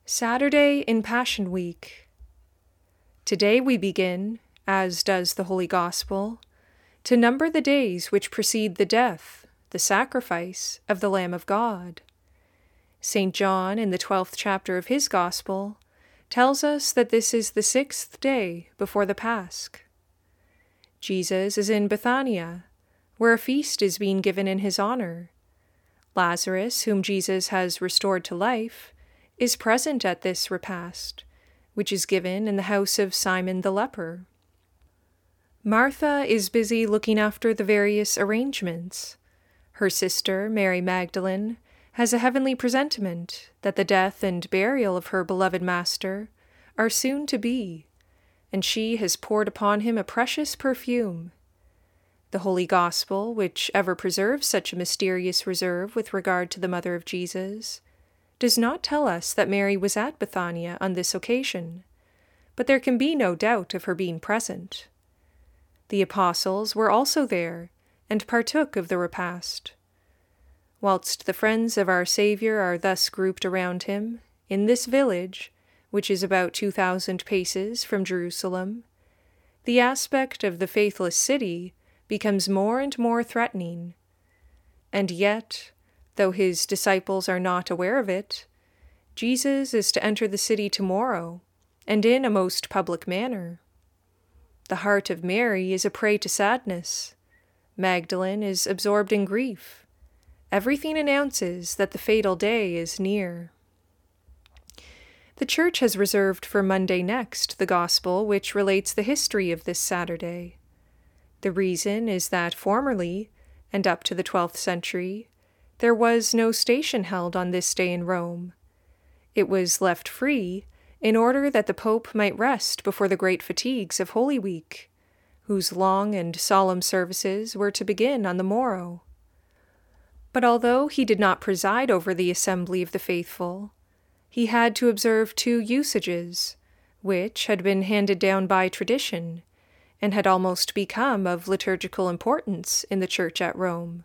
Saturday in Passion Week. Today we begin, as does the Holy Gospel, to number the days which precede the death, the sacrifice of the Lamb of God. St. John, in the 12th chapter of his Gospel, tells us that this is the 6th day before the Pasch. Jesus is in Bethania, where a feast is being given in his honor. Lazarus, whom Jesus has restored to life, is present at this repast, which is given in the house of Simon the leper. Martha is busy looking after the various arrangements. Her sister, Mary Magdalene, has a heavenly presentiment that the death and burial of her beloved Master are soon to be, and she has poured upon him a precious perfume. The Holy Gospel, which ever preserves such a mysterious reserve with regard to the mother of Jesus, does not tell us that Mary was at Bethania on this occasion, but there can be no doubt of her being present. The apostles were also there and partook of the repast. Whilst the friends of our Saviour are thus grouped around him, in this village, which is about 2,000 paces from Jerusalem, the aspect of the faithless city becomes more and more threatening. And yet, though his disciples are not aware of it, Jesus is to enter the city tomorrow, and in a most public manner. The heart of Mary is a prey to sadness. Magdalene is absorbed in grief. Everything announces that the fatal day is near. The Church has reserved for Monday next the Gospel which relates the history of this Saturday. The reason is that formerly, and up to the 12th century, there was no station held on this day in Rome. It was left free in order that the Pope might rest before the great fatigues of Holy Week, whose long and solemn services were to begin on the morrow. But although he did not preside over the assembly of the faithful, he had to observe two usages, which had been handed down by tradition, and had almost become of liturgical importance in the Church at Rome.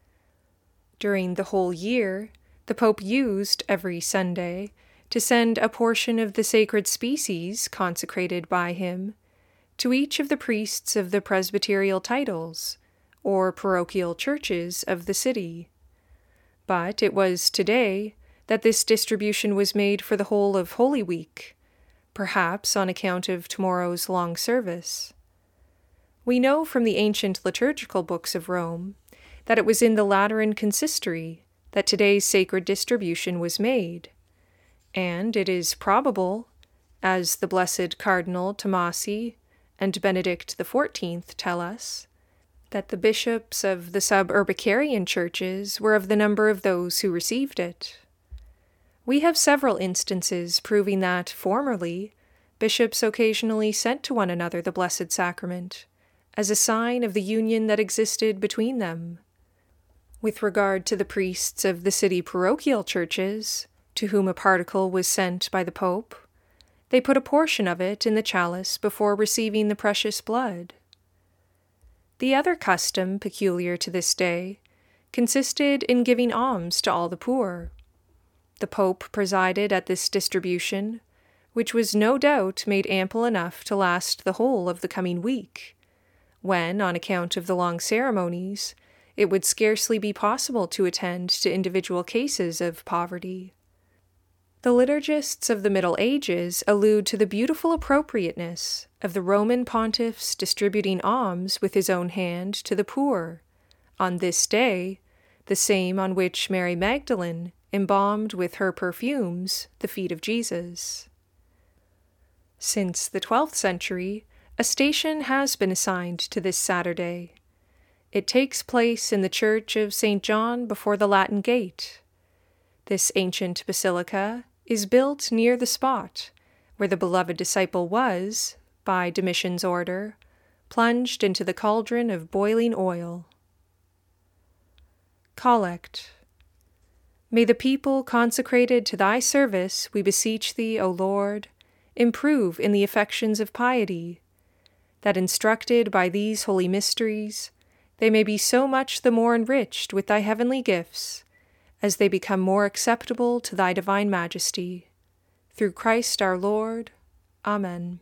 During the whole year, the Pope used, every Sunday, to send a portion of the sacred species consecrated by him to each of the priests of the presbyterial titles, or parochial churches of the city. But it was today that this distribution was made for the whole of Holy Week, perhaps on account of tomorrow's long service. We know from the ancient liturgical books of Rome that it was in the Lateran consistory that today's sacred distribution was made, and it is probable, as the blessed Cardinal Tomasi and Benedict XIV tell us, that the bishops of the sub-Urbicarian churches were of the number of those who received it. We have several instances proving that, formerly, bishops occasionally sent to one another the Blessed Sacrament, as a sign of the union that existed between them. With regard to the priests of the city parochial churches, to whom a particle was sent by the Pope, they put a portion of it in the chalice before receiving the precious blood. The other custom peculiar to this day consisted in giving alms to all the poor. The Pope presided at this distribution, which was no doubt made ample enough to last the whole of the coming week, when, on account of the long ceremonies, it would scarcely be possible to attend to individual cases of poverty. The liturgists of the Middle Ages allude to the beautiful appropriateness of the Roman pontiffs distributing alms with his own hand to the poor, on this day, the same on which Mary Magdalene embalmed with her perfumes the feet of Jesus. Since the 12th century, a station has been assigned to this Saturday. It takes place in the church of St. John before the Latin Gate. This ancient basilica is built near the spot where the beloved disciple was, by Domitian's order, plunged into the cauldron of boiling oil. Collect. May the people consecrated to thy service, we beseech thee, O Lord, improve in the affections of piety, that instructed by these holy mysteries, they may be so much the more enriched with thy heavenly gifts, as they become more acceptable to thy divine majesty. through Christ our Lord. Amen.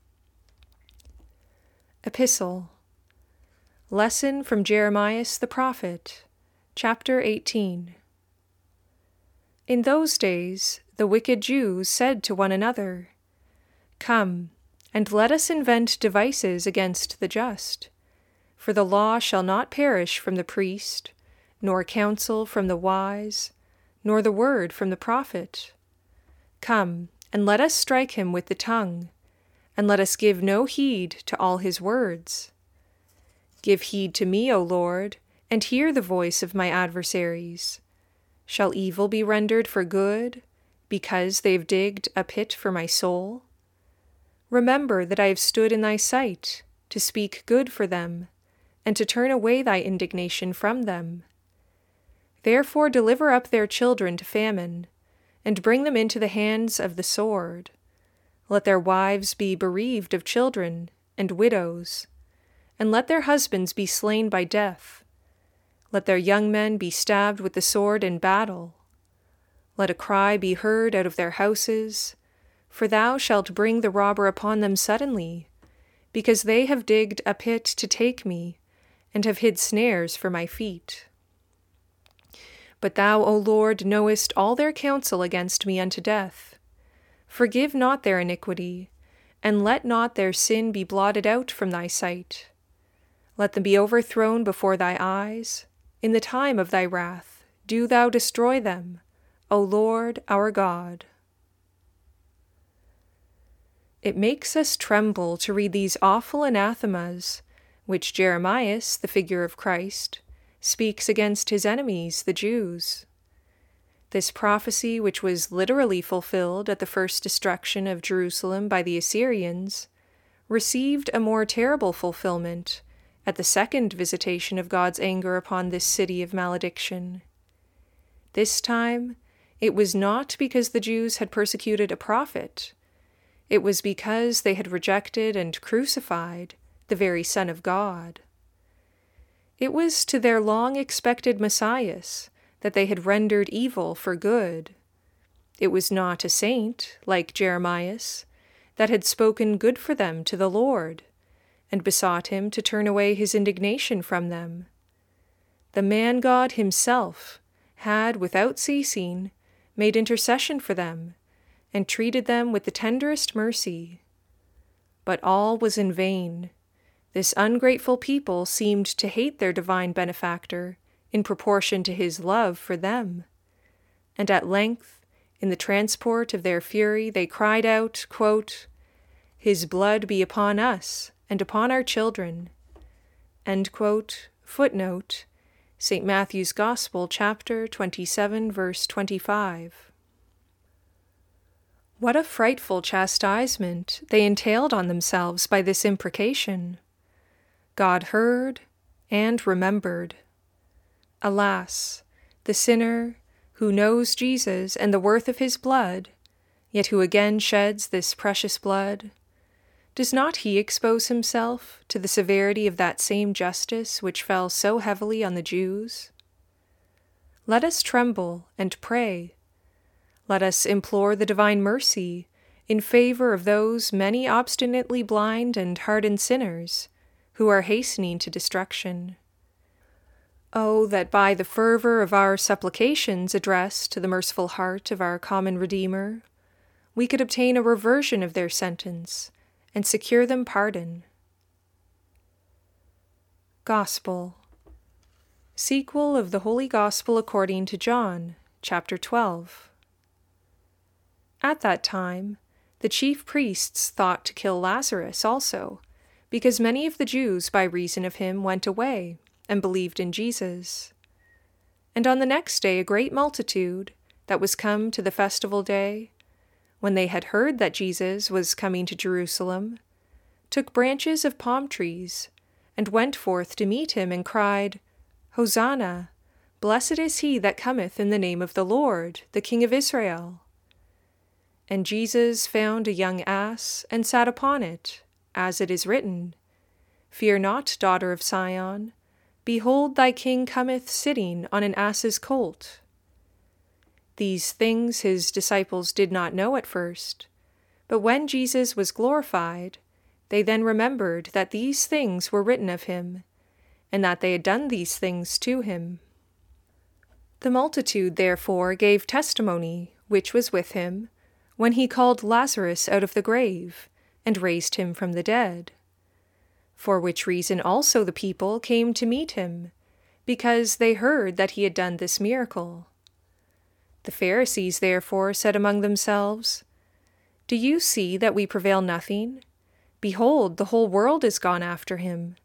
Epistle. Lesson from Jeremiah the prophet, chapter 18. In those days the wicked Jews said to one another, "Come, and let us invent devices against the just. For the law shall not perish from the priest, nor counsel from the wise, nor the word from the prophet. Come, and let us strike him with the tongue, and let us give no heed to all his words. Give heed to me, O Lord, and hear the voice of my adversaries. Shall evil be rendered for good, because they have digged a pit for my soul? Remember that I have stood in thy sight, to speak good for them, and to turn away thy indignation from them. Therefore deliver up their children to famine, and bring them into the hands of the sword. Let their wives be bereaved of children, and widows, and let their husbands be slain by death. Let their young men be stabbed with the sword in battle. Let a cry be heard out of their houses, for thou shalt bring the robber upon them suddenly, because they have digged a pit to take me, and have hid snares for my feet. But thou, O Lord, knowest all their counsel against me unto death. Forgive not their iniquity, and let not their sin be blotted out from thy sight. Let them be overthrown before thy eyes. In the time of thy wrath, do thou destroy them, O Lord our God." It makes us tremble to read these awful anathemas, which Jeremiah, the figure of Christ, speaks against his enemies, the Jews. This prophecy, which was literally fulfilled at the first destruction of Jerusalem by the Assyrians, received a more terrible fulfillment at the second visitation of God's anger upon this city of malediction. This time, it was not because the Jews had persecuted a prophet. It was because they had rejected and crucified the very Son of God. It was to their long-expected Messiah that they had rendered evil for good. It was not a saint, like Jeremiah, that had spoken good for them to the Lord, and besought him to turn away his indignation from them. The man-God himself had, without ceasing, made intercession for them, and treated them with the tenderest mercy. But all was in vain. This ungrateful people seemed to hate their divine benefactor in proportion to his love for them. And at length, in the transport of their fury, they cried out, quote, "His blood be upon us, and upon our children." End quote. Footnote, St. Matthew's Gospel, chapter 27, verse 25. What a frightful chastisement they entailed on themselves by this imprecation. God heard and remembered. Alas, the sinner who knows Jesus and the worth of his blood, yet who again sheds this precious blood, does not he expose himself to the severity of that same justice which fell so heavily on the Jews? Let us tremble and pray. Let us implore the divine mercy in favor of those many obstinately blind and hardened sinners who are hastening to destruction. Oh, that by the fervor of our supplications addressed to the merciful heart of our common Redeemer, we could obtain a reversion of their sentence and secure them pardon. Gospel. Sequel of the Holy Gospel according to John, chapter 12. At that time, the chief priests thought to kill Lazarus also, because many of the Jews by reason of him went away and believed in Jesus. And on the next day a great multitude, that was come to the festival day, when they had heard that Jesus was coming to Jerusalem, took branches of palm trees, and went forth to meet him, and cried, Hosanna! Blessed is he that cometh in the name of the Lord, the King of Israel. And Jesus found a young ass, and sat upon it, as it is written, Fear not, daughter of Sion, behold, thy king cometh sitting on an ass's colt. These things his disciples did not know at first, but when Jesus was glorified, they then remembered that these things were written of him, and that they had done these things to him. The multitude therefore gave testimony, which was with him, when he called Lazarus out of the grave, and raised him from the dead. For which reason also the people came to meet him, because they heard that he had done this miracle. The Pharisees therefore said among themselves, Do you see that we prevail nothing? Behold, the whole world is gone after him.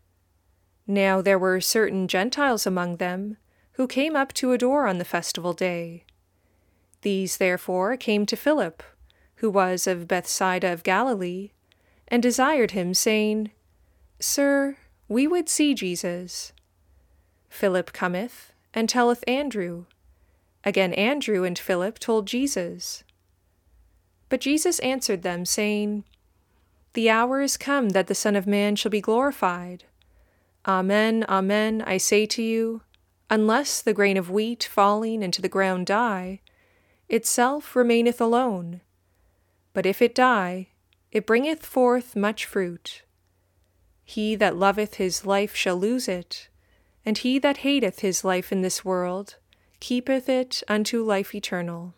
Now there were certain Gentiles among them, who came up to adore on the festival day. These therefore came to Philip, who was of Bethsaida of Galilee, and desired him, saying, Sir, we would see Jesus. Philip cometh, and telleth Andrew. Again Andrew and Philip told Jesus. But Jesus answered them, saying, The hour is come that the Son of Man shall be glorified. Amen, amen, I say to you, unless the grain of wheat falling into the ground die, itself remaineth alone. But if it die, it bringeth forth much fruit. He that loveth his life shall lose it, and he that hateth his life in this world keepeth it unto life eternal.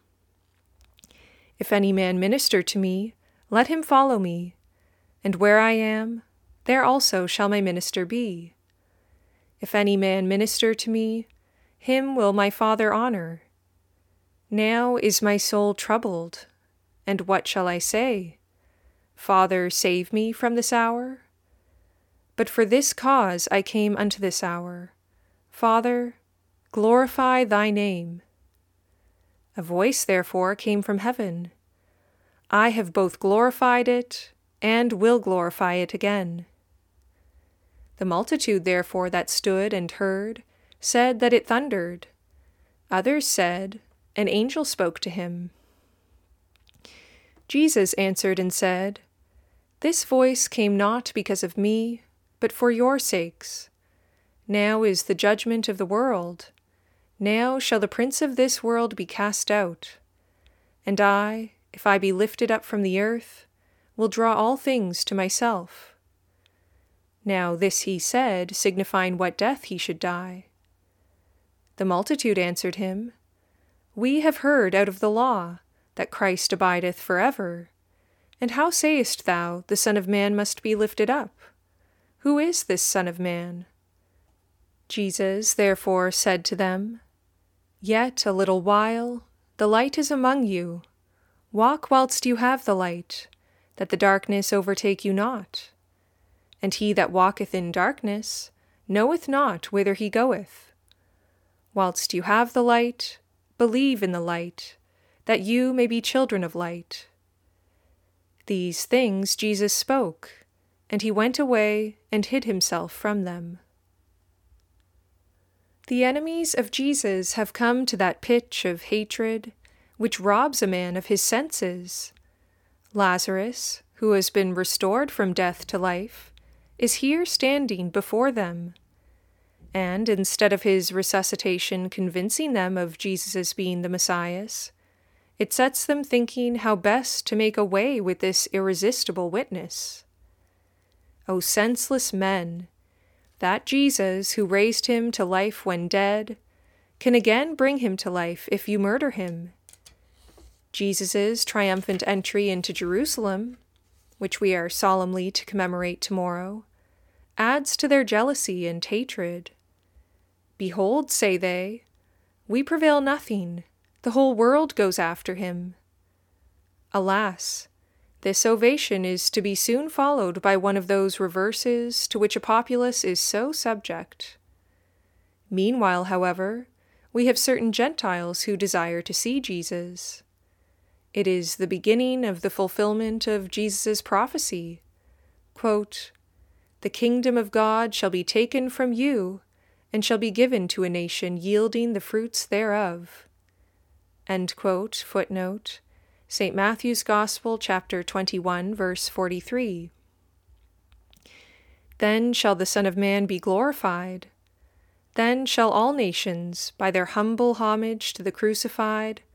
If any man minister to me, let him follow me, and where I am, there also shall my minister be. If any man minister to me, him will my Father honor. Now is my soul troubled, and what shall I say? Father, save me from this hour? But for this cause I came unto this hour. Father, glorify thy name. A voice therefore came from heaven. I have both glorified it, and will glorify it again. The multitude therefore that stood and heard said that it thundered. Others said, An angel spoke to him. Jesus answered and said, This voice came not because of me, but for your sakes. Now is the judgment of the world. Now shall the prince of this world be cast out. And I, if I be lifted up from the earth, will draw all things to myself. Now this he said, signifying what death he should die. The multitude answered him, We have heard out of the law that Christ abideth forever. And how sayest thou, the Son of Man must be lifted up? Who is this Son of Man? Jesus therefore said to them, Yet a little while, the light is among you. Walk whilst you have the light, that the darkness overtake you not. And he that walketh in darkness knoweth not whither he goeth. Whilst you have the light, believe in the light, that you may be children of light. These things Jesus spoke, and he went away and hid himself from them. The enemies of Jesus have come to that pitch of hatred which robs a man of his senses. Lazarus, who has been restored from death to life, is here standing before them. And instead of his resuscitation convincing them of Jesus' being the Messiah, it sets them thinking how best to make away with this irresistible witness. O senseless men, that Jesus who raised him to life when dead can again bring him to life if you murder him. Jesus' triumphant entry into Jerusalem, which we are solemnly to commemorate tomorrow, adds to their jealousy and hatred. Behold, say they, we prevail nothing, the whole world goes after him. Alas, this ovation is to be soon followed by one of those reverses to which a populace is so subject. Meanwhile, however, we have certain Gentiles who desire to see Jesus. It is the beginning of the fulfillment of Jesus' prophecy. Quote, The kingdom of God shall be taken from you, and shall be given to a nation yielding the fruits thereof. End quote, footnote, St. Matthew's Gospel, chapter 21, verse 43. Then shall the Son of Man be glorified. Then shall all nations, by their humble homage to the crucified,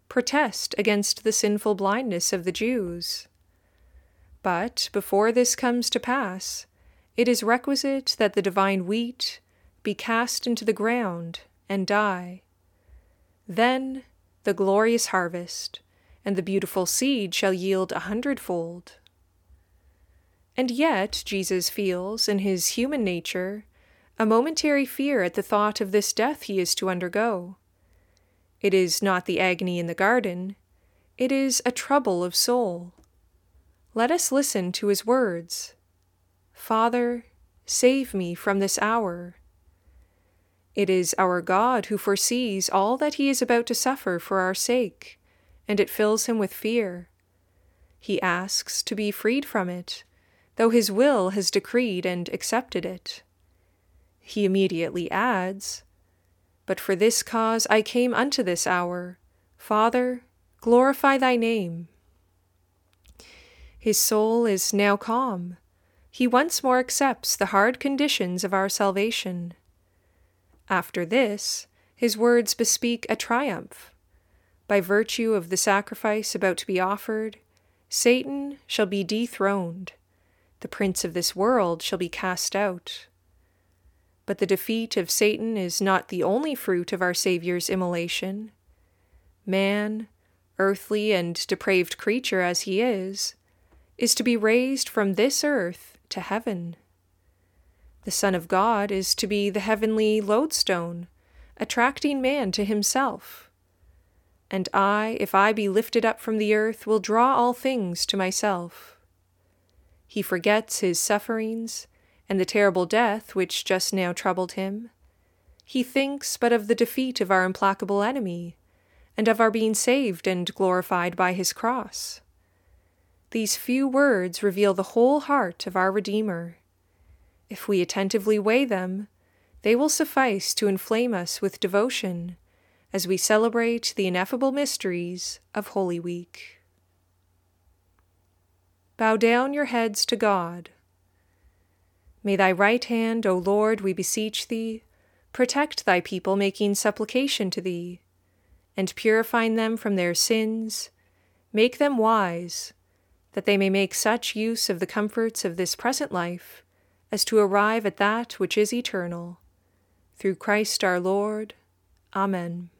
protest against the sinful blindness of the Jews. But before this comes to pass, it is requisite that the divine wheat be cast into the ground and die. Then the glorious harvest and the beautiful seed shall yield 100-fold. And yet Jesus feels in his human nature a momentary fear at the thought of this death he is to undergo. It is not the agony in the garden, it is a trouble of soul. Let us listen to his words. Father, save me from this hour. It is our God who foresees all that he is about to suffer for our sake, and it fills him with fear. He asks to be freed from it, though his will has decreed and accepted it. He immediately adds, But for this cause I came unto this hour. Father, glorify thy name. His soul is now calm. He once more accepts the hard conditions of our salvation. After this, his words bespeak a triumph. By virtue of the sacrifice about to be offered, Satan shall be dethroned. The prince of this world shall be cast out. But the defeat of Satan is not the only fruit of our Saviour's immolation. Man, earthly and depraved creature as he is to be raised from this earth to heaven. The Son of God is to be the heavenly lodestone, attracting man to himself. And I, if I be lifted up from the earth, will draw all things to myself. He forgets his sufferings and the terrible death which just now troubled him. He thinks but of the defeat of our implacable enemy, and of our being saved and glorified by his cross. These few words reveal the whole heart of our Redeemer. If we attentively weigh them, they will suffice to inflame us with devotion as we celebrate the ineffable mysteries of Holy Week. Bow down your heads to God. May thy right hand, O Lord, we beseech thee, protect thy people making supplication to thee, and purifying them from their sins, make them wise, that they may make such use of the comforts of this present life as to arrive at that which is eternal. Through Christ our Lord. Amen.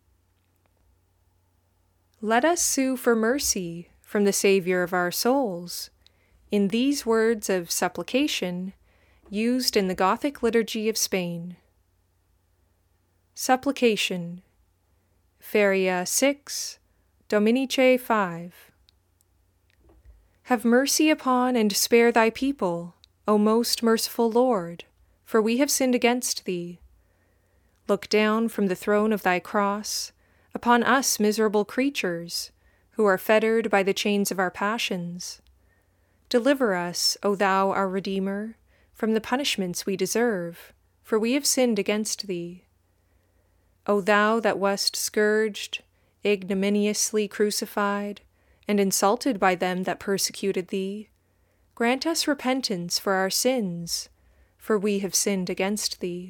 Let us sue for mercy from the Saviour of our souls in these words of supplication used in the Gothic liturgy of Spain. Supplication. Feria 6, Dominice 5. Have mercy upon and spare thy people, O most merciful Lord, for we have sinned against thee. Look down from the throne of thy cross upon us miserable creatures, who are fettered by the chains of our passions. Deliver us, O thou our Redeemer, from the punishments we deserve, for we have sinned against thee. O thou that wast scourged, ignominiously crucified, and insulted by them that persecuted thee, grant us repentance for our sins, for we have sinned against thee.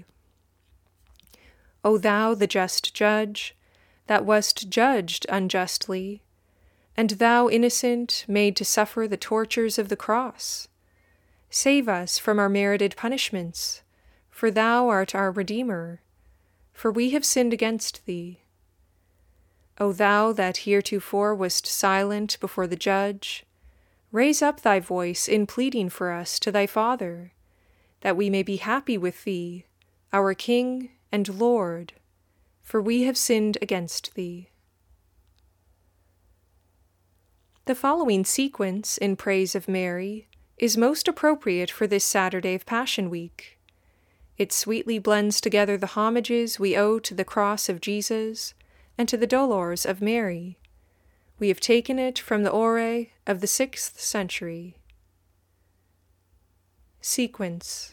O thou the just judge, that wast judged unjustly, and thou innocent made to suffer the tortures of the cross, save us from our merited punishments, for thou art our Redeemer, for we have sinned against thee. O thou that heretofore wast silent before the judge, raise up thy voice in pleading for us to thy Father, that we may be happy with thee, our King and Lord, for we have sinned against thee. The following sequence in praise of Mary is most appropriate for this Saturday of Passion Week. It sweetly blends together the homages we owe to the cross of Jesus and to the dolors of Mary. We have taken it from the Ore of the 6th century. Sequence.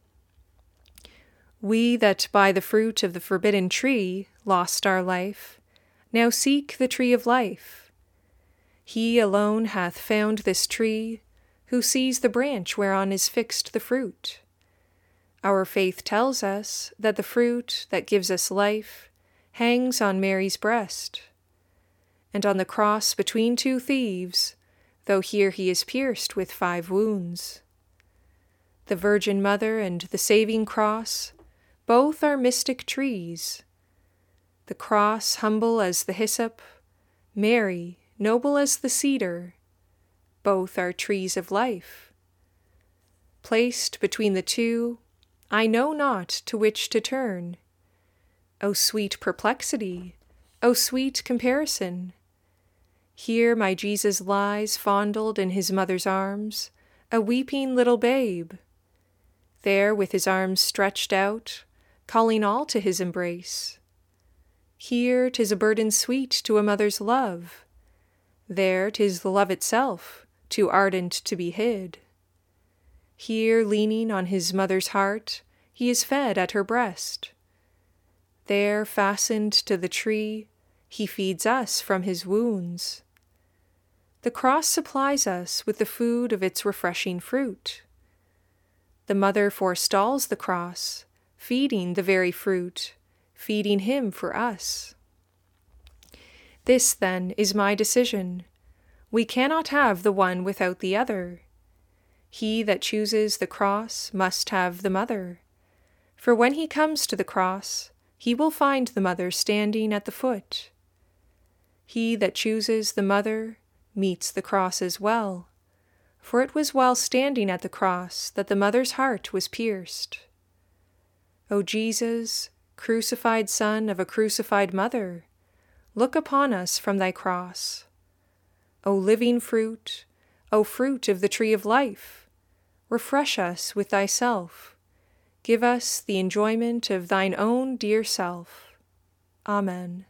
We that by the fruit of the forbidden tree lost our life, now seek the tree of life. He alone hath found this tree, who sees the branch whereon is fixed the fruit. Our faith tells us that the fruit that gives us life hangs on Mary's breast. and on the cross between two thieves, though here he is pierced with 5 wounds. The Virgin Mother and the saving cross, both are mystic trees. The cross humble as the hyssop, Mary noble as the cedar, both are trees of life. Placed between the two, I know not to which to turn. O sweet perplexity, O sweet comparison! Here my Jesus lies fondled in his mother's arms, a weeping little babe. There with his arms stretched out, calling all to his embrace. Here 'tis a burden sweet to a mother's love. There 'tis the love itself, too ardent to be hid. Here leaning on his mother's heart, he is fed at her breast. There fastened to the tree, he feeds us from his wounds. The cross supplies us with the food of its refreshing fruit. The mother forestalls the cross, feeding the very fruit, feeding him for us. This, then, is my decision. We cannot have the one without the other. He that chooses the cross must have the mother. For when he comes to the cross, he will find the mother standing at the foot. He that chooses the mother meets the cross as well, for it was while standing at the cross that the mother's heart was pierced. O Jesus, crucified Son of a crucified mother, look upon us from thy cross. O living fruit, O fruit of the tree of life, refresh us with thyself. Give us the enjoyment of thine own dear self. Amen.